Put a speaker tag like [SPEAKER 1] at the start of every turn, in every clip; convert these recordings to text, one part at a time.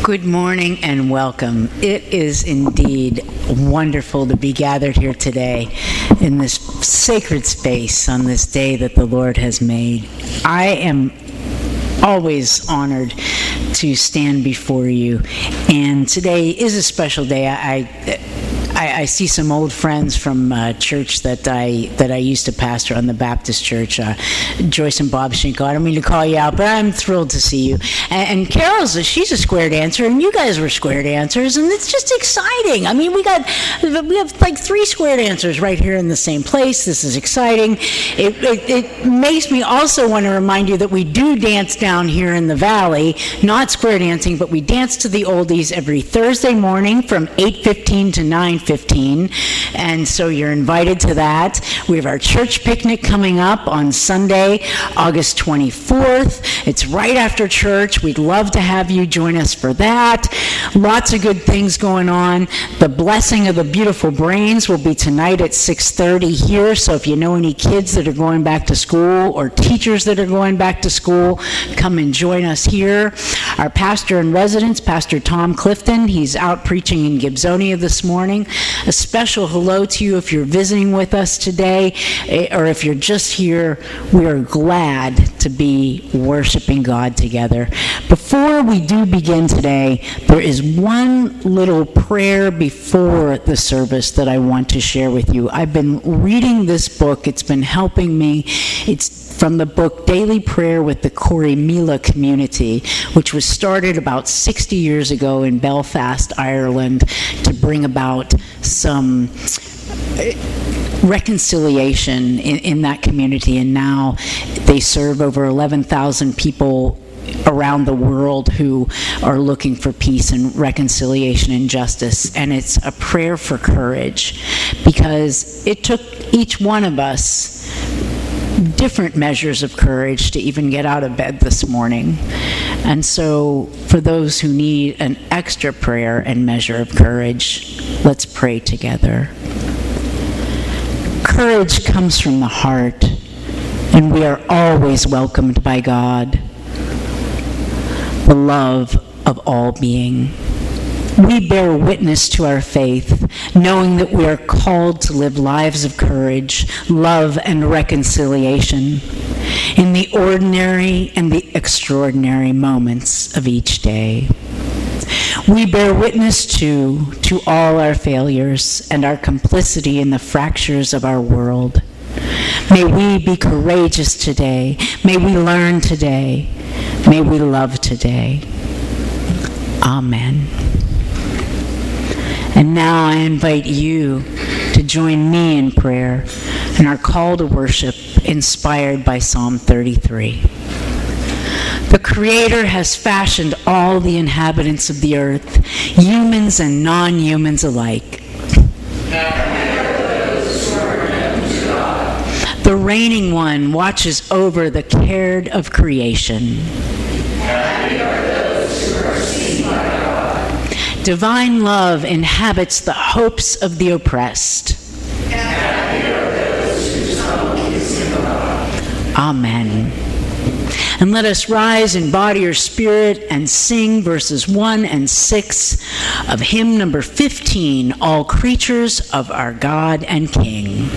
[SPEAKER 1] Good morning and welcome. It is indeed wonderful to be gathered here today in this sacred space on this day that the Lord has made. I am always honored to stand before you, and today is a special day. I see some old friends from church that I used to pastor on the Baptist church, Joyce and Bob Schinkel. I don't mean to call you out, but I'm thrilled to see you. And Carol's she's a square dancer, and you guys were square dancers, and it's just exciting. I mean, we have like 3 square dancers right here in the same place. This is exciting. It makes me also want to remind you that we do dance down here in the valley, not square dancing, but we dance to the oldies every Thursday morning from 8:15 to 9:15, and so you're invited to that. We have our church picnic coming up on Sunday, August 24th. It's right after church. We'd love to have you join us for that. Lots of good things going on. The blessing of the beautiful brains will be tonight at 6:30 here, so if you know any kids that are going back to school or teachers that are going back to school, come and join us here. Our pastor in residence, Pastor Tom Clifton, he's out preaching in Gibsonia this morning. A special hello to you if you're visiting with us today, or if you're just here. We are glad to be worshiping God together. Before we do begin today, there is one little prayer before the service that I want to share with you. I've been reading this book. It's been helping me. It's from the book Daily Prayer with the Corrymeela Community, which was started about 60 years ago in Belfast, Ireland, to bring about some reconciliation in that community. And now they serve over 11,000 people around the world who are looking for peace and reconciliation and justice. And it's a prayer for courage, because it took each one of us different measures of courage to even get out of bed this morning. And so for those who need an extra prayer and measure of courage, let's pray together. Courage comes from the heart, and we are always welcomed by God, the love of all being. We bear witness to our faith, knowing that we are called to live lives of courage, love, and reconciliation in the ordinary and the extraordinary moments of each day. We bear witness to all our failures and our complicity in the fractures of our world. May we be courageous today. May we learn today. May we love today. Amen. And now I invite you to join me in prayer in our call to worship inspired by Psalm 33. The Creator has fashioned all the inhabitants of the earth, humans and non-humans alike. The Reigning One watches over the care of creation. Divine love inhabits the hopes of the oppressed. Amen. And let us rise in body or spirit and sing verses 1 and 6 of hymn number 15, All Creatures of Our God and King.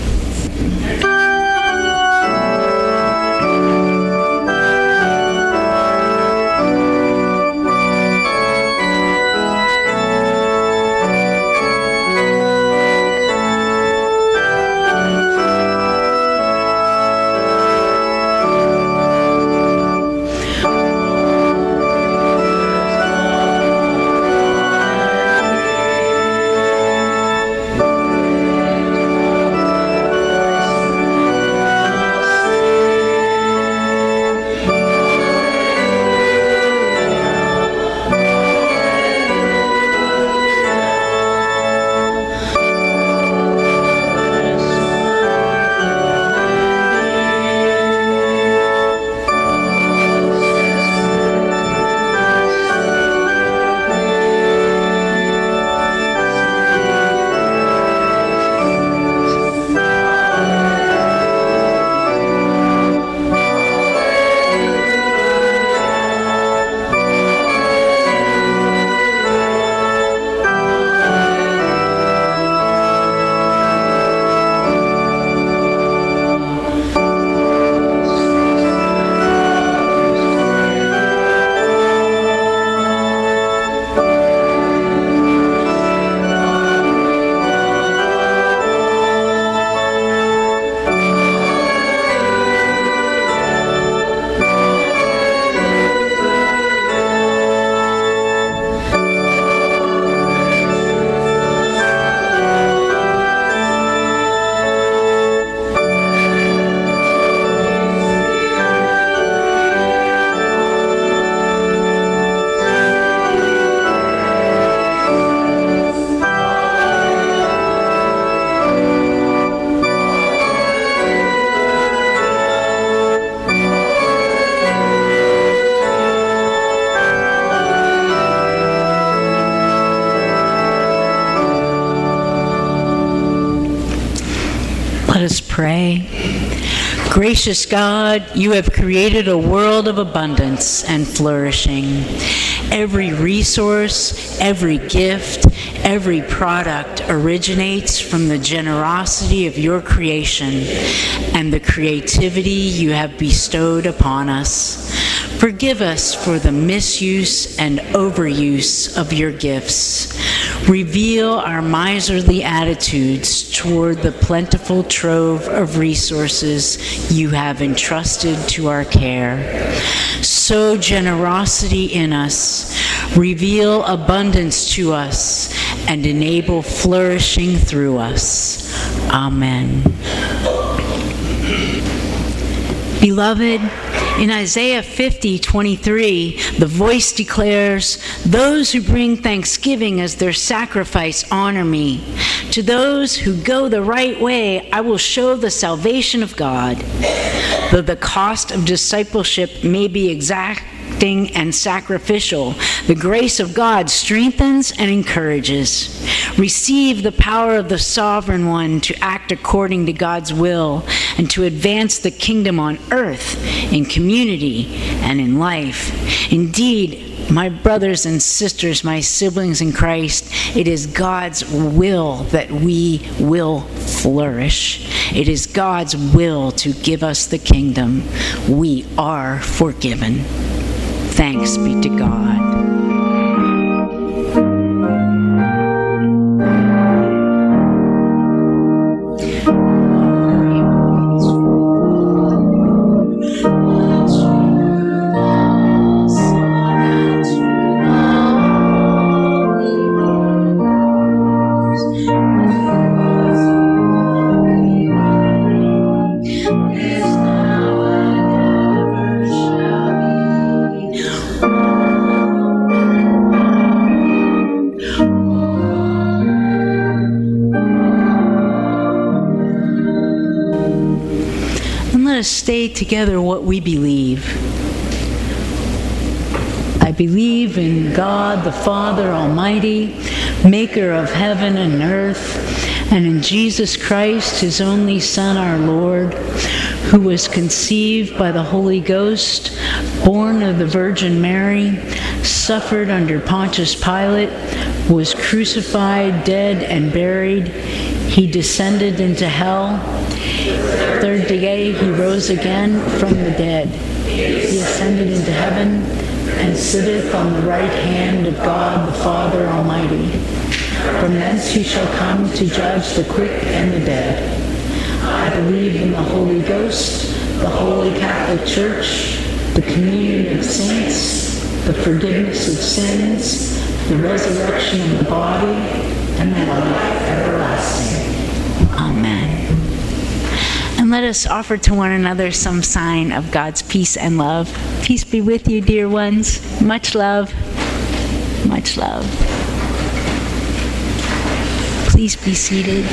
[SPEAKER 1] us pray. Gracious God, you have created a world of abundance and flourishing. Every resource, every gift, every product originates from the generosity of your creation and the creativity you have bestowed upon us. Forgive us for the misuse and overuse of your gifts. Reveal our miserly attitudes toward the plentiful trove of resources you have entrusted to our care. Sow generosity in us, reveal abundance to us, and enable flourishing through us. Amen. Beloved, in Isaiah 50:23, the voice declares, "Those who bring thanksgiving as their sacrifice honor me. To those who go the right way, I will show the salvation of God." Though the cost of discipleship may be exacting and sacrificial, the grace of God strengthens and encourages. Receive the power of the Sovereign One to act according to God's will and to advance the kingdom on earth, in community, and in life. Indeed, my brothers and sisters, my siblings in Christ, it is God's will that we will flourish. It is God's will to give us the kingdom. We are forgiven. Thanks be to God. Stay together what we believe. I believe in God the Father Almighty, maker of heaven and earth, and in Jesus Christ, his only Son, our Lord, who was conceived by the Holy Ghost, born of the Virgin Mary, suffered under Pontius Pilate, was crucified, dead, and buried. He descended into hell. Third day he rose again from the dead. He ascended into heaven and sitteth on the right hand of God the Father Almighty. From thence he shall come to judge the quick and the dead. I believe in the Holy Ghost, the Holy Catholic Church, the communion of saints, the forgiveness of sins, the resurrection of the body, and the life everlasting. Amen. And let us offer to one another some sign of God's peace and love. Peace be with you, dear ones. Much love. Much love. Please be seated.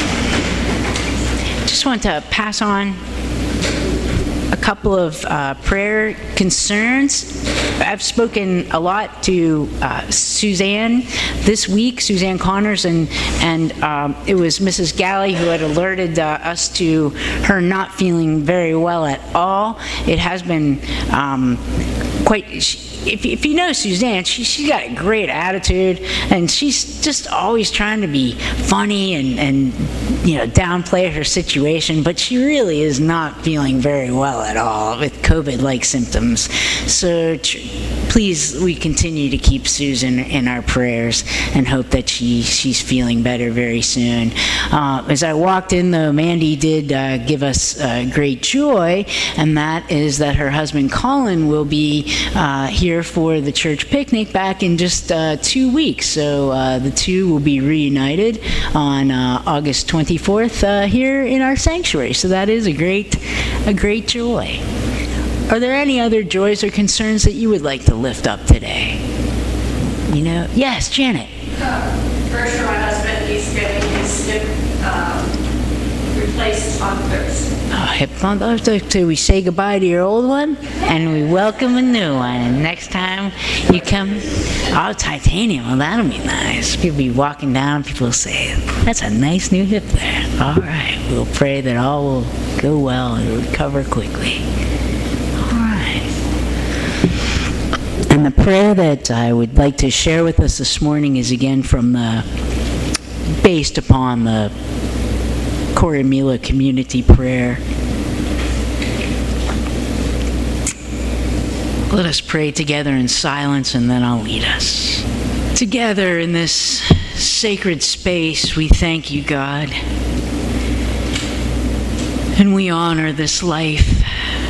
[SPEAKER 1] Just want to pass on a couple of prayer concerns. I've spoken a lot to Suzanne this week, Suzanne Connors, and it was Mrs. Galley who had alerted us to her not feeling very well at all. It has been quite... If you know Suzanne, she's got a great attitude, and she's just always trying to be funny and downplay her situation, but she really is not feeling very well at all with COVID-like symptoms. So please, we continue to keep Susan in our prayers and hope that she's feeling better very soon. As I walked in, though, Mandy did give us great joy, and that is that her husband Colin will be here for the church picnic back in just 2 weeks. So the two will be reunited on August 24th here in our sanctuary. So that is a great joy. Are there any other joys or concerns that you would like to lift up today? Yes, Janet.
[SPEAKER 2] First for my husband, he's getting his hip placed on Thursday.
[SPEAKER 1] On Thursday, so we say goodbye to your old one and we welcome a new one. And next time you come, titanium, well, that'll be nice. People be walking down, people will say, that's a nice new hip there. All right, we'll pray that all will go well and recover quickly. All right. And the prayer that I would like to share with us this morning is again based upon the Corrymeela Community Prayer. Let us pray together in silence and then I'll lead us. Together in this sacred space, we thank you, God. And we honor this life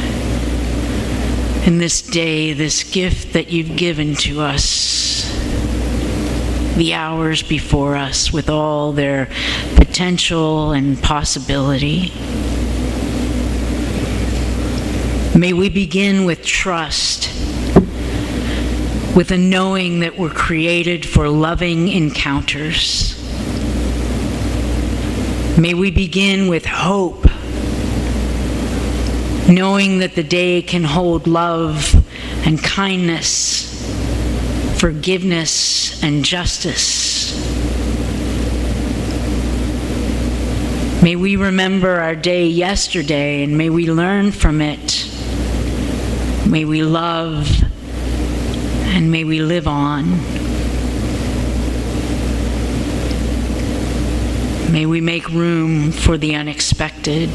[SPEAKER 1] and this day, this gift that you've given to us. The hours before us with all their potential and possibility. May we begin with trust, with a knowing that we're created for loving encounters. May we begin with hope, knowing that the day can hold love and kindness, forgiveness and justice. May we remember our day yesterday and may we learn from it. May we love and may we live on. May we make room for the unexpected.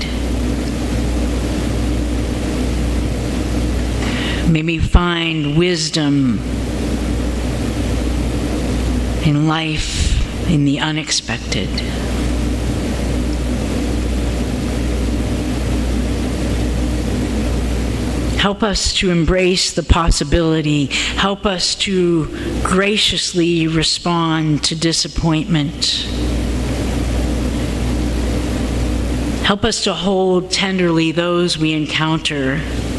[SPEAKER 1] May we find wisdom in life, in the unexpected. Help us to embrace the possibility. Help us to graciously respond to disappointment. Help us to hold tenderly those we encounter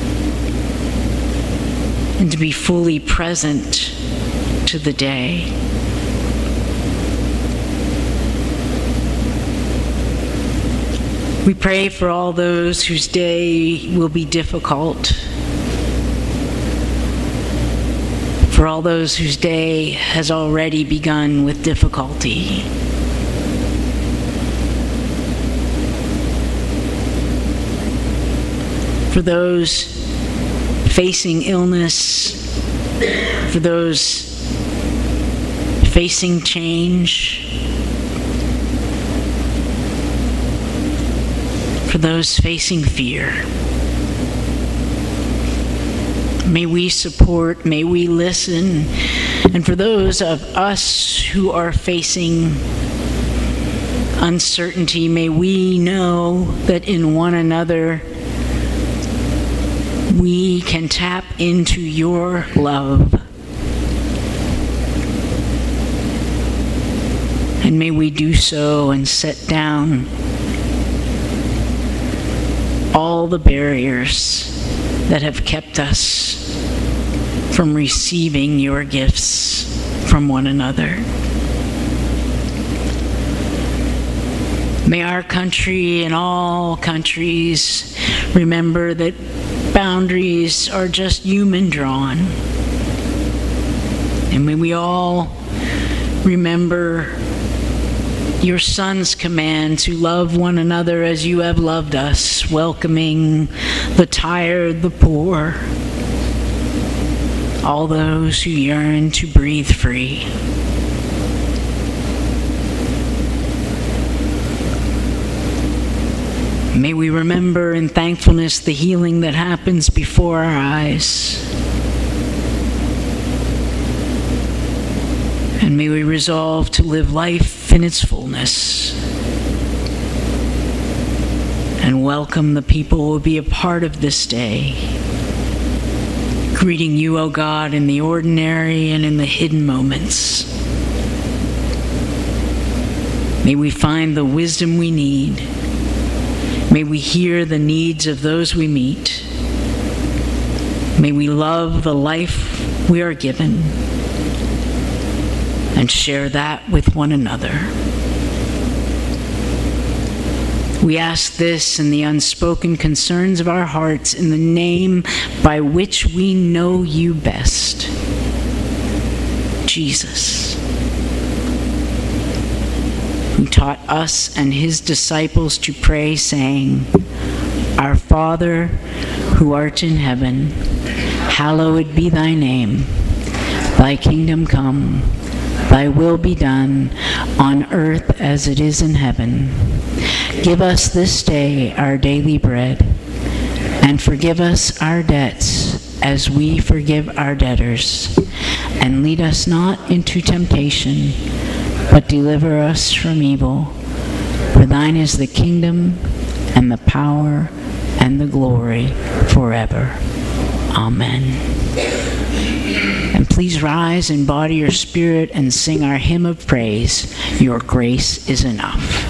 [SPEAKER 1] and to be fully present to the day. We pray for all those whose day will be difficult, for all those whose day has already begun with difficulty. For those facing illness, for those facing change, for those facing fear. May we support, may we listen, and for those of us who are facing uncertainty, may we know that in one another we can tap into your love. And may we do so and set down all the barriers that have kept us from receiving your gifts from one another. May our country and all countries remember that boundaries are just human drawn. And may we all remember your Son's command to love one another as you have loved us, welcoming the tired, the poor, all those who yearn to breathe free. May we remember in thankfulness the healing that happens before our eyes. And may we resolve to live life in its fullness and welcome the people who will be a part of this day. Greeting you, O God, in the ordinary and in the hidden moments. May we find the wisdom we need. May we hear the needs of those we meet. May we love the life we are given and share that with one another. We ask this in the unspoken concerns of our hearts, in the name by which we know you best, Jesus, who taught us and his disciples to pray, saying, Our Father, who art in heaven, hallowed be thy name. Thy kingdom come, thy will be done, on earth as it is in heaven. Give us this day our daily bread, and forgive us our debts as we forgive our debtors. And lead us not into temptation, but deliver us from evil. For thine is the kingdom, and the power, and the glory forever. Amen. And please rise in body or spirit and sing our hymn of praise, Your Grace is Enough.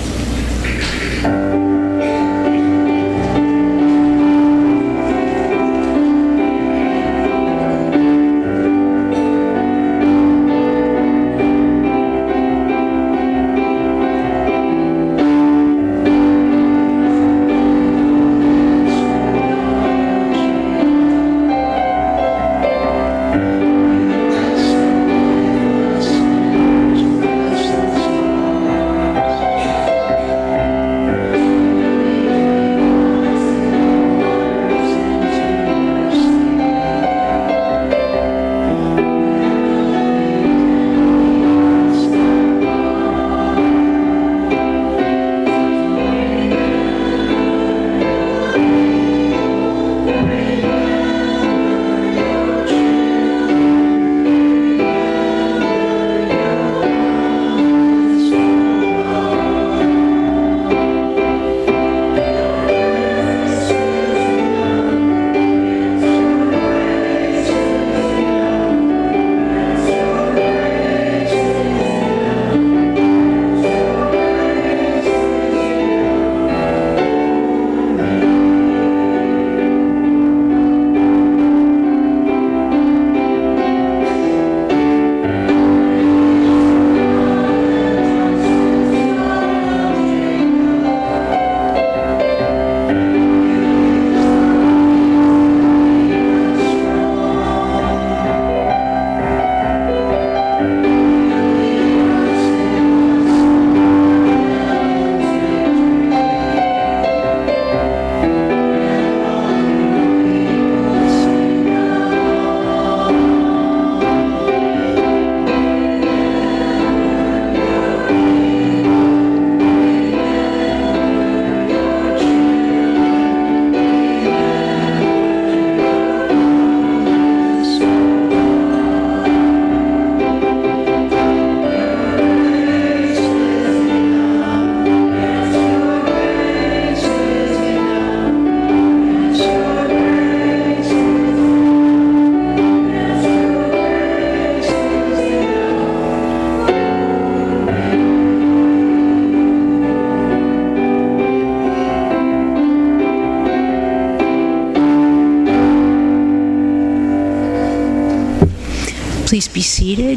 [SPEAKER 1] Please be seated.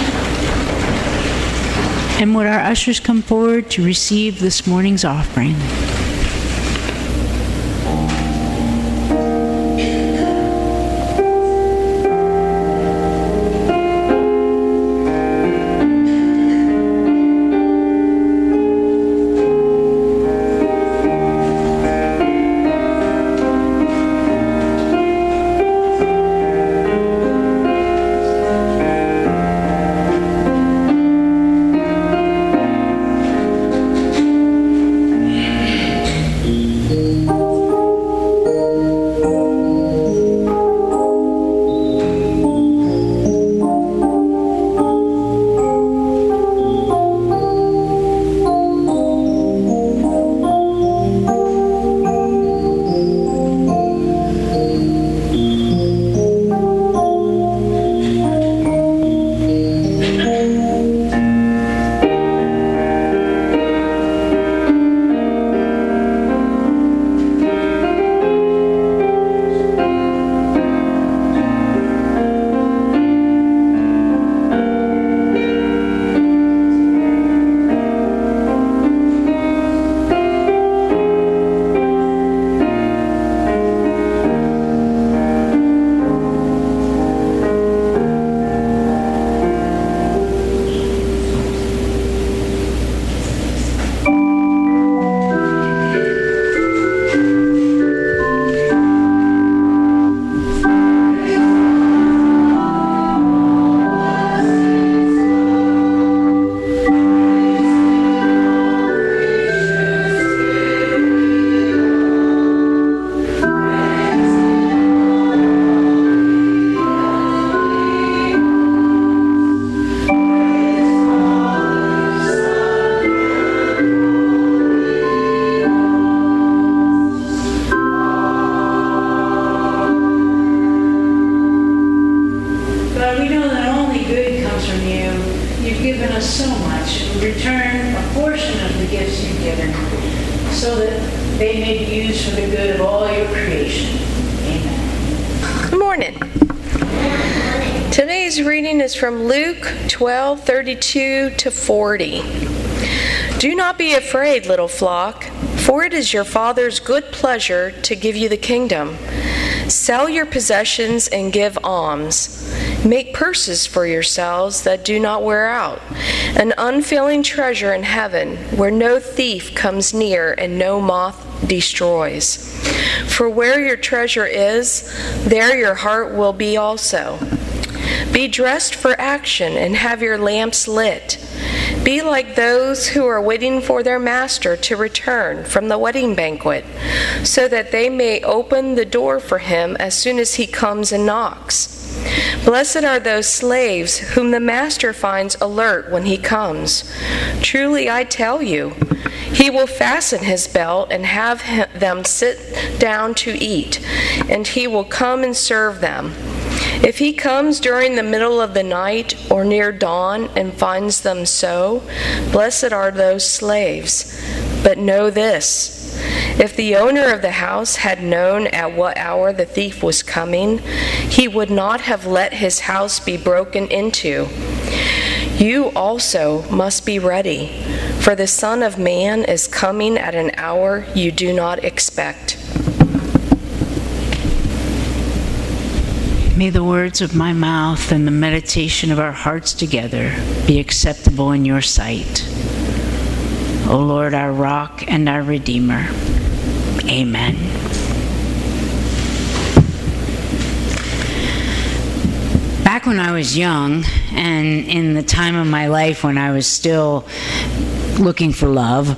[SPEAKER 1] And would our ushers come forward to receive this morning's offering? riches you've given, so that they may be used for the good of all your creation. Amen.
[SPEAKER 2] Good morning. Today's reading is from Luke 12:32-40. Do not be afraid, little flock, for it is your Father's good pleasure to give you the kingdom. Sell your possessions and give alms. Make purses for yourselves that do not wear out, an unfailing treasure in heaven where no thief comes near and no moth destroys. For where your treasure is, there your heart will be also. Be dressed for action and have your lamps lit. Be like those who are waiting for their master to return from the wedding banquet, so that they may open the door for him as soon as he comes and knocks. Blessed are those slaves whom the master finds alert when he comes. Truly I tell you, he will fasten his belt and have them sit down to eat, and he will come and serve them. If he comes during the middle of the night or near dawn and finds them so, blessed are those slaves. But know this, if the owner of the house had known at what hour the thief was coming, he would not have let his house be broken into. You also must be ready, for the Son of Man is coming at an hour you do not expect.
[SPEAKER 1] May the words of my mouth and the meditation of our hearts together be acceptable in your sight, O Lord, our rock and our Redeemer. Amen. Back when I was young, and in the time of my life when I was still looking for love,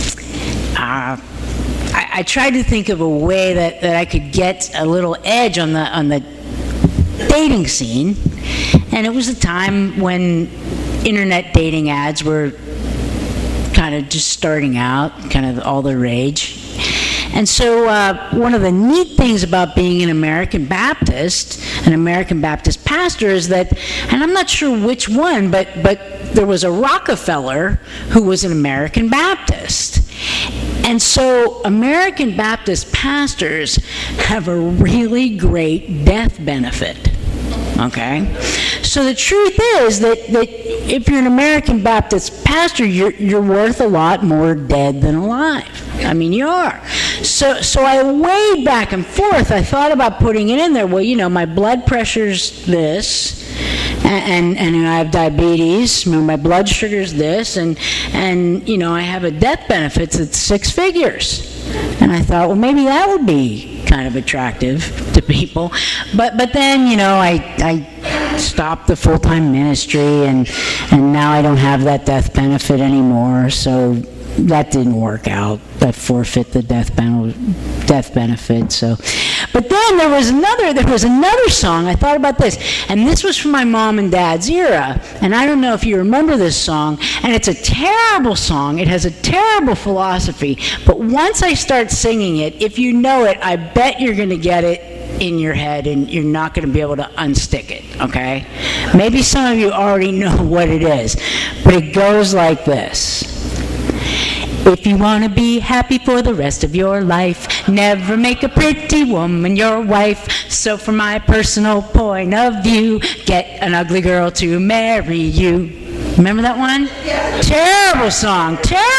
[SPEAKER 1] I tried to think of a way that I could get a little edge on the dating scene. And it was a time when internet dating ads were kind of just starting out, kind of all the rage. And so one of the neat things about being an American Baptist pastor, is that, and I'm not sure which one, but there was a Rockefeller who was an American Baptist. And so American Baptist pastors have a really great death benefit. Okay? So the truth is that if you're an American Baptist pastor, you're worth a lot more dead than alive. I mean, you are. So I weighed back and forth. I thought about putting it in there. Well, my blood pressure's this, and I have diabetes. My blood sugar's this, and I have a death benefit that's 6 figures. And I thought, well, maybe that would be kind of attractive to people. But then, I stopped the full-time ministry, and now I don't have that death benefit anymore. So that didn't work out. That forfeit the death benefit. So, but then there was another song. I thought about this, and this was from my mom and dad's era. And I don't know if you remember this song. And it's a terrible song. It has a terrible philosophy. But once I start singing it, if you know it, I bet you're going to get it in your head, and you're not going to be able to unstick it. Okay? Maybe some of you already know what it is, but it goes like this. If you want to be happy for the rest of your life, never make a pretty woman your wife. So from my personal point of view, get an ugly girl to marry you. Remember that one? Yeah. Terrible song.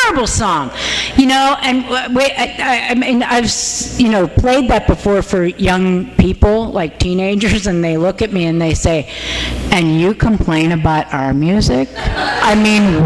[SPEAKER 1] And I mean, I've played that before for young people, like teenagers, and they look at me and they say, "And you complain about our music?" I mean,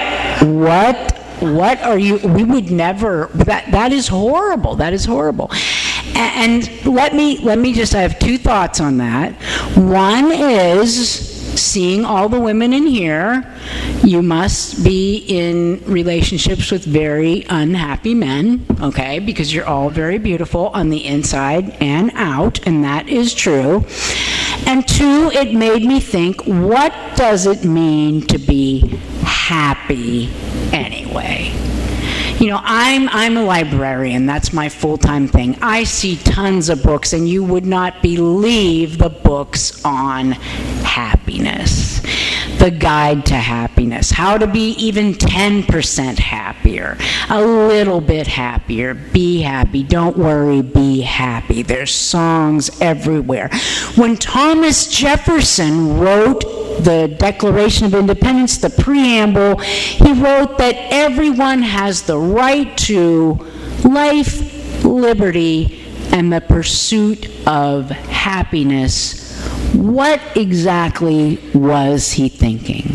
[SPEAKER 1] what are you? We would never. That is horrible. That is horrible. And let me just. I have 2 thoughts on that. One is, seeing all the women in here, you must be in relationships with very unhappy men, okay? Because you're all very beautiful on the inside and out, and that is true. And 2, it made me think, what does it mean to be happy anyway? I'm a librarian. That's my full-time thing. I see tons of books, and you would not believe the books on happiness. The Guide to Happiness. How to be even 10% happier. A little bit happier. Be happy. Don't worry. Be happy. There's songs everywhere. When Thomas Jefferson wrote the Declaration of Independence, the preamble, he wrote that everyone has the right to life, liberty, and the pursuit of happiness. What exactly was he thinking?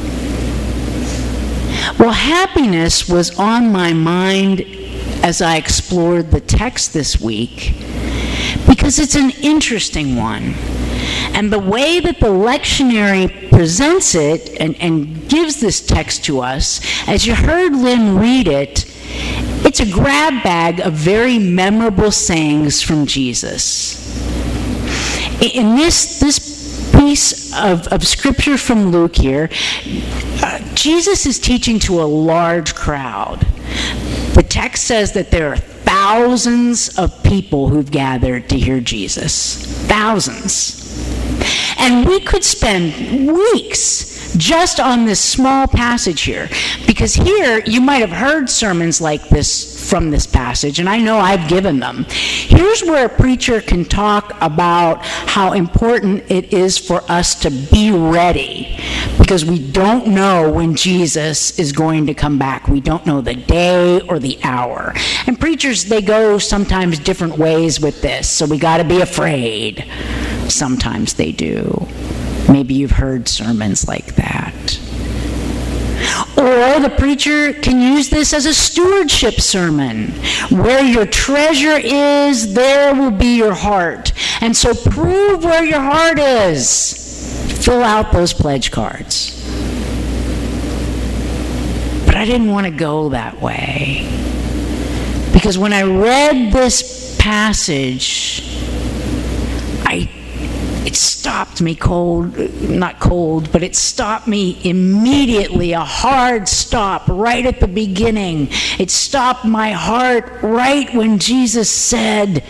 [SPEAKER 1] Well, happiness was on my mind as I explored the text this week because it's an interesting one. And the way that the lectionary presents it and gives this text to us, as you heard Lynn read it, it's a grab bag of very memorable sayings from Jesus. In this piece of scripture from Luke here, Jesus is teaching to a large crowd. The text says that there are thousands of people who've gathered to hear Jesus. Thousands. And we could spend weeks just on this small passage here, because here you might have heard sermons like this from this passage, and I know I've given them. Here's where a preacher can talk about how important it is for us to be ready, because we don't know when Jesus is going to come back. We don't know the day or the hour. And preachers, they go sometimes different ways with this, so we got to be afraid. Sometimes they do. Maybe you've heard sermons like that. Or the preacher can use this as a stewardship sermon. Where your treasure is, there will be your heart. And so prove where your heart is. Fill out those pledge cards. But I didn't want to go that way. Because when I read this passage, it stopped me not cold, but it stopped me immediately, a hard stop right at the beginning. It stopped my heart right when Jesus said,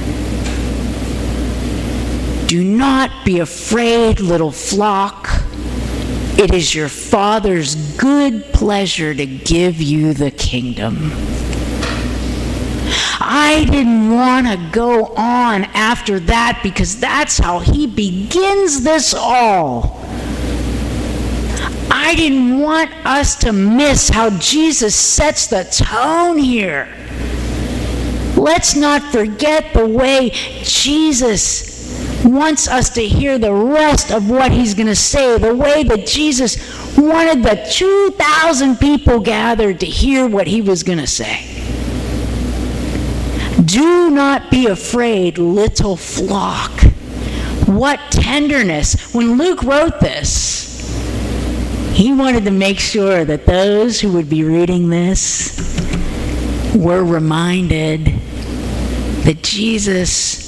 [SPEAKER 1] "Do not be afraid, little flock. It is your Father's good pleasure to give you the kingdom." I didn't want to go on after that because that's how he begins this all. I didn't want us to miss how Jesus sets the tone here. Let's not forget the way Jesus wants us to hear the rest of what he's going to say, the way that Jesus wanted the 2,000 people gathered to hear what he was going to say. Do not be afraid, little flock. What tenderness. When Luke wrote this, he wanted to make sure that those who would be reading this were reminded that Jesus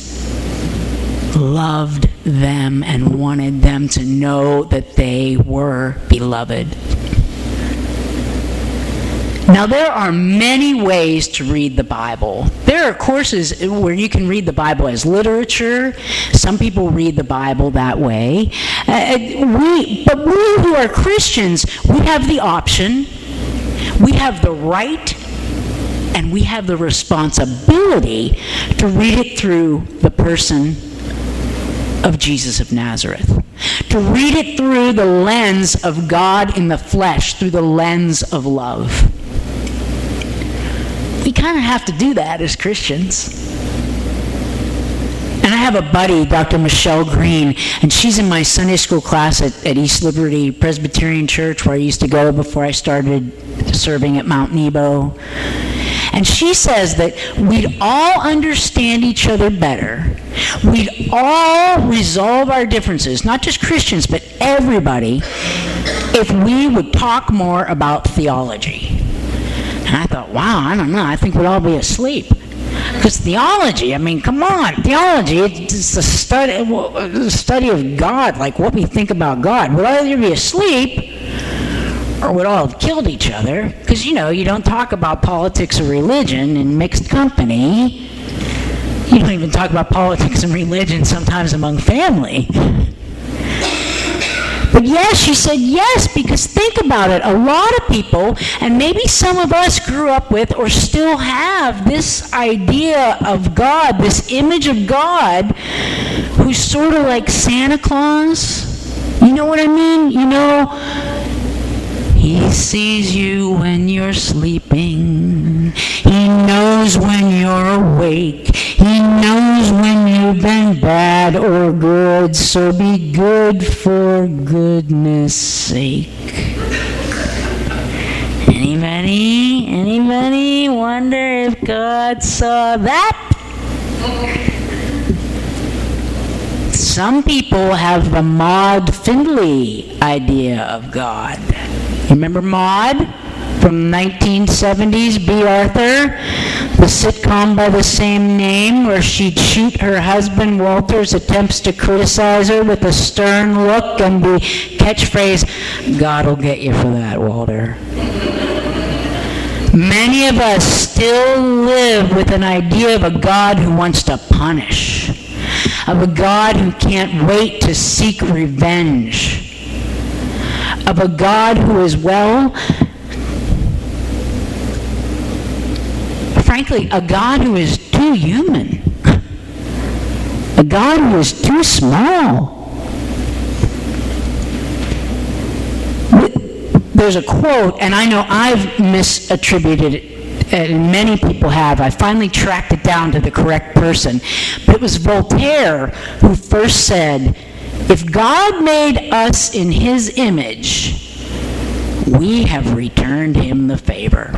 [SPEAKER 1] loved them and wanted them to know that they were beloved. Now, there are many ways to read the Bible. There are courses where you can read the Bible as literature. Some people read the Bible that way. But we who are Christians, we have the option, we have the right, and we have the responsibility to read it through the person of Jesus of Nazareth. To read it through the lens of God in the flesh, through the lens of love. We kind of have to do that as Christians. And I have a buddy, Dr. Michelle Green, and she's in my Sunday school class at East Liberty Presbyterian Church, where I used to go before I started serving at Mount Nebo. And she says that we'd all understand each other better. We'd all resolve our differences, not just Christians, but everybody, if we would talk more about theology. And I thought, wow, I don't know, I think we'd all be asleep. Because theology, I mean, come on, theology, it's the study of God, like what we think about God. We'd either be asleep or we'd all have killed each other. Because, you don't talk about politics or religion in mixed company. You don't even talk about politics and religion sometimes among family. But yes, she said yes, because think about it. A lot of people, and maybe some of us grew up with or still have this idea of God, this image of God, who's sort of like Santa Claus. You know what I mean? You know, he sees you when you're sleeping. He knows when you're awake. He knows when you've been bad or good. So be good for goodness sake. Anybody wonder if God saw that? Some people have the Maude Findlay idea of God. Remember Maude from 1970s, B. Arthur, the sitcom by the same name, where she'd shoot her husband Walter's attempts to criticize her with a stern look and the catchphrase, "God'll get you for that, Walter." Many of us still live with an idea of a God who wants to punish, of a God who can't wait to seek revenge, of a God who is, well, frankly, a God who is too human, a God who is too small. There's a quote, and I know I've misattributed it, and many people have. I finally tracked it down to the correct person. But it was Voltaire who first said, "If God made us in his image, we have returned him the favor."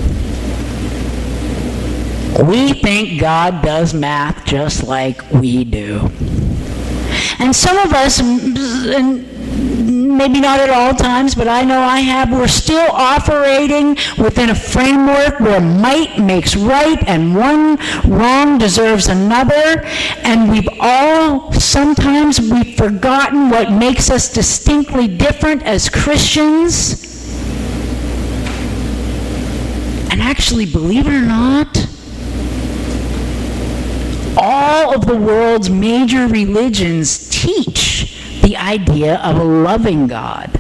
[SPEAKER 1] We think God does math just like we do. And some of us, and maybe not at all times, but I know I have, we're still operating within a framework where might makes right and one wrong deserves another, and sometimes we've forgotten what makes us distinctly different as Christians. And actually, believe it or not, all of the world's major religions teach the idea of a loving God.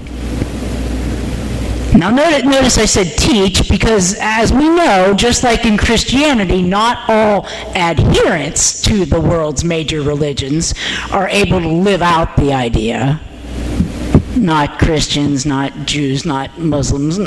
[SPEAKER 1] Now notice I said teach, because as we know, just like in Christianity, not all adherents to the world's major religions are able to live out the idea. Not Christians, not Jews, not Muslims,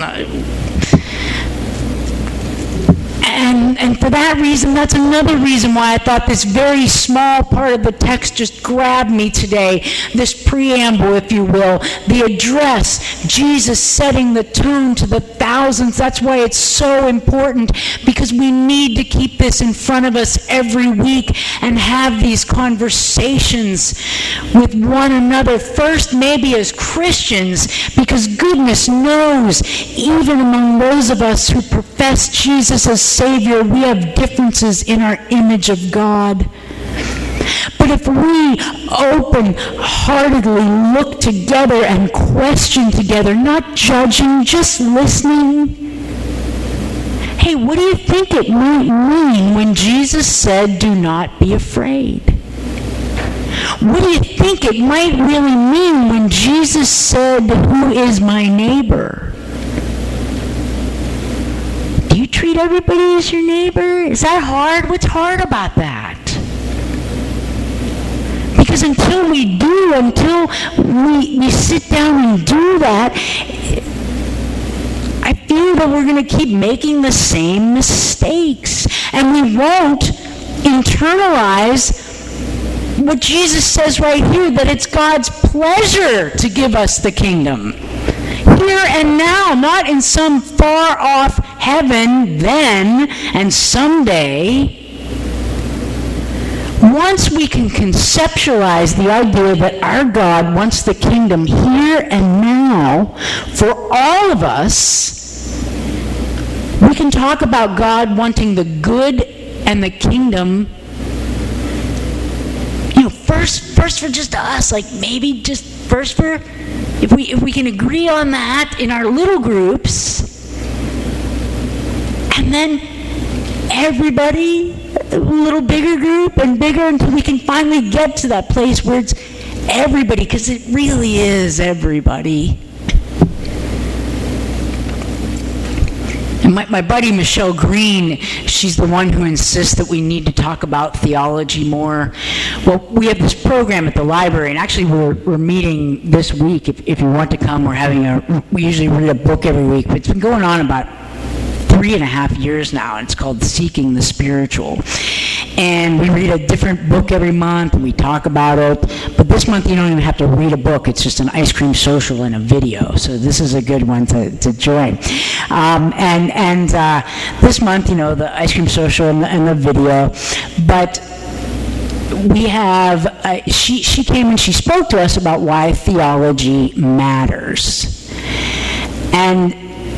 [SPEAKER 1] And for that reason, that's another reason why I thought this very small part of the text just grabbed me today. This preamble, if you will, the address, Jesus setting the tone to the thousands. That's why it's so important, because we need to keep this in front of us every week and have these conversations with one another. First, maybe as Christians, because goodness knows, even among those of us who profess Jesus as Savior, we have differences in our image of God. But if we open-heartedly look together and question together, not judging, just listening, hey, what do you think it might mean when Jesus said, "Do not be afraid"? What do you think it might really mean when Jesus said, "Who is my neighbor"? Do you treat everybody as your neighbor? Is that hard? What's hard about that? Because until we sit down and do that, I feel that we're going to keep making the same mistakes. And we won't internalize what Jesus says right here, that it's God's pleasure to give us the kingdom. Here and now, not in some far-off heaven then and someday. Once we can conceptualize the idea that our God wants the kingdom here and now for all of us, we can talk about God wanting the good and the kingdom, first for just us, like maybe just first for, if we can agree on that in our little groups, and then everybody, a little bigger group and bigger, until we can finally get to that place where it's everybody, because it really is everybody. And my buddy Michelle Green, she's the one who insists that we need to talk about theology more. Well, we have this program at the library, and actually we're meeting this week. If you want to come, we usually read a book every week, but it's been going on about 3.5 years now, and it's called Seeking the Spiritual. And we read a different book every month, and we talk about it. But this month, you don't even have to read a book. It's just an ice cream social and a video. So this is a good one to join. This month, the ice cream social and the video. But we have, she came and she spoke to us about why theology matters. And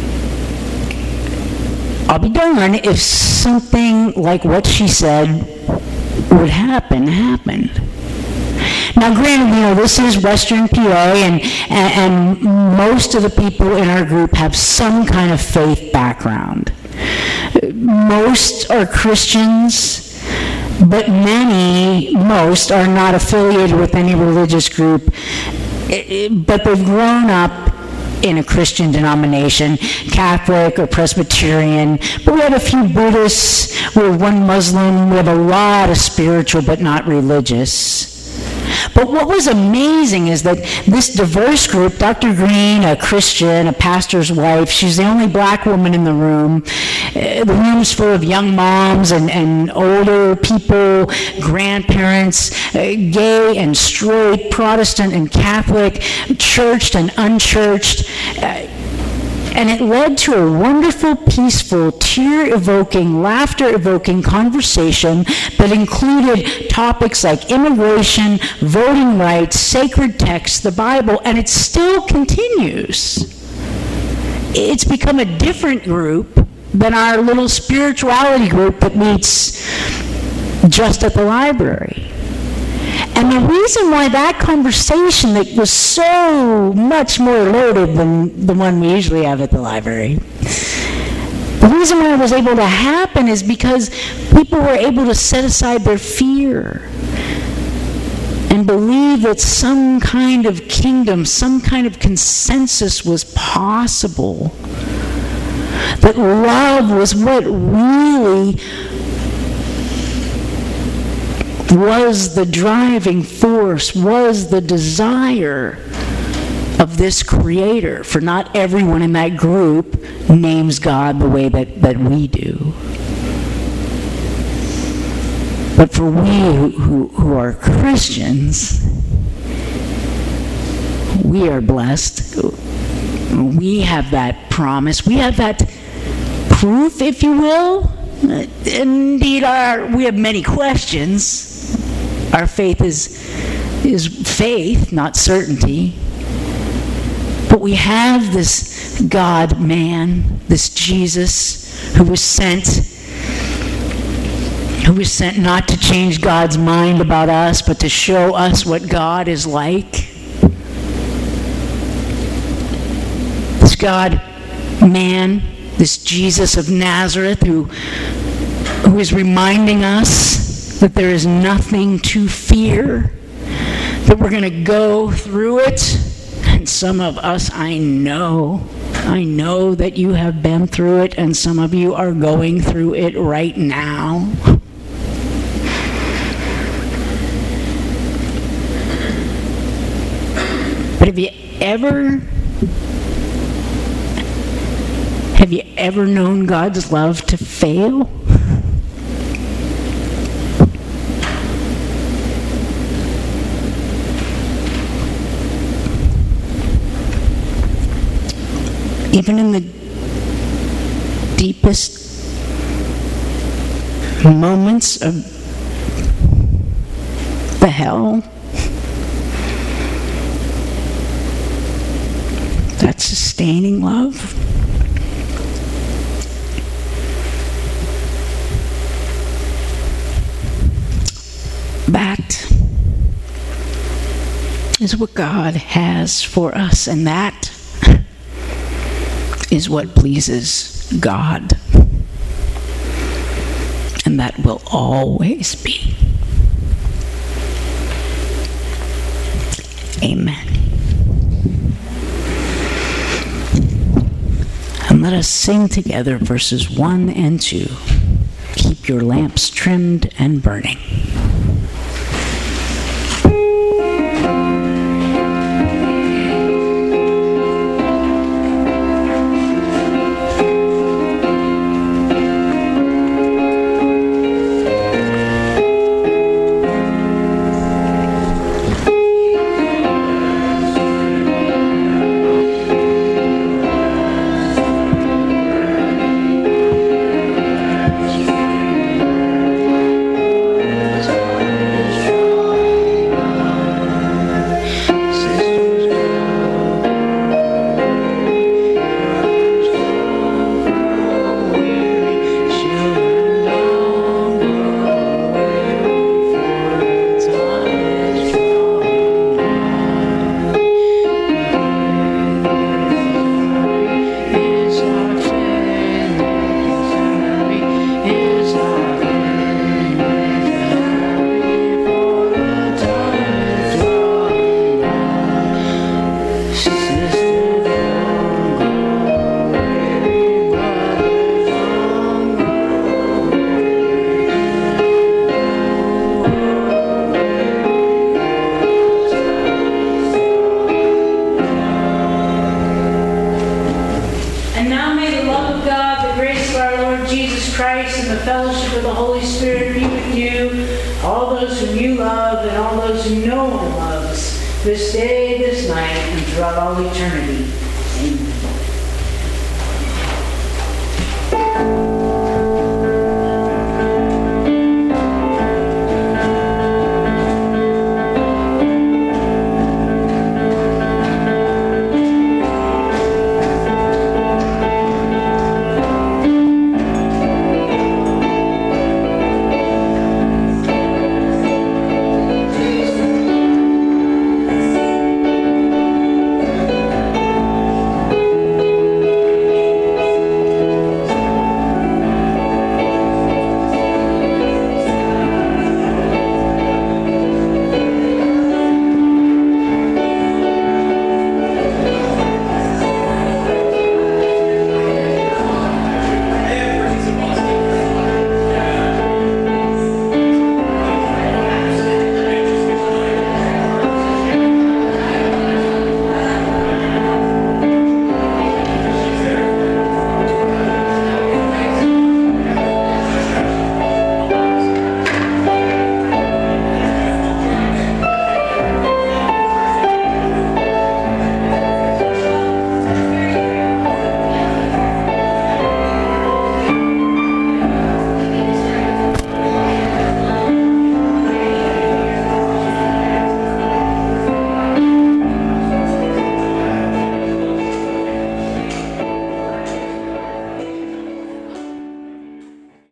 [SPEAKER 1] I'll be darned if something like what she said would happened. Now, granted, this is Western PA, and most of the people in our group have some kind of faith background. Most are Christians, but most are not affiliated with any religious group, but they've grown up in a Christian denomination, Catholic or Presbyterian, but we have a few Buddhists, we have one Muslim, we have a lot of spiritual but not religious. But what was amazing is that this diverse group, Dr. Green, a Christian, a pastor's wife, she's the only black woman in the room. The room's full of young moms and older people, grandparents, gay and straight, Protestant and Catholic, churched and unchurched. And it led to a wonderful, peaceful, tear-evoking, laughter-evoking conversation that included topics like immigration, voting rights, sacred texts, the Bible, and it still continues. It's become a different group than our little spirituality group that meets just at the library. And the reason why that conversation that was so much more loaded than the one we usually have at the library, the reason why it was able to happen is because people were able to set aside their fear and believe that some kind of kingdom, some kind of consensus was possible. That love was what really was the driving force, was the desire of this Creator. For not everyone in that group names God the way that we do. But for we who are Christians, we are blessed. We have that promise. We have that proof, if you will. Indeed, we have many questions. Our faith is faith, not certainty. But we have this God-man, this Jesus, who was sent not to change God's mind about us, but to show us what God is like. This God-man, this Jesus of Nazareth, who is reminding us that there is nothing to fear, that we're going to go through it. And some of us, I know that you have been through it, and some of you are going through it right now. But have you ever known God's love to fail? Even in the deepest moments of the hell, that sustaining love. That is what God has for us, and that is what pleases God. And that will always be. Amen. And let us sing together verses 1 and 2. Keep your lamps trimmed and burning.
[SPEAKER 3] This day, this night, and throughout all eternity. Amen.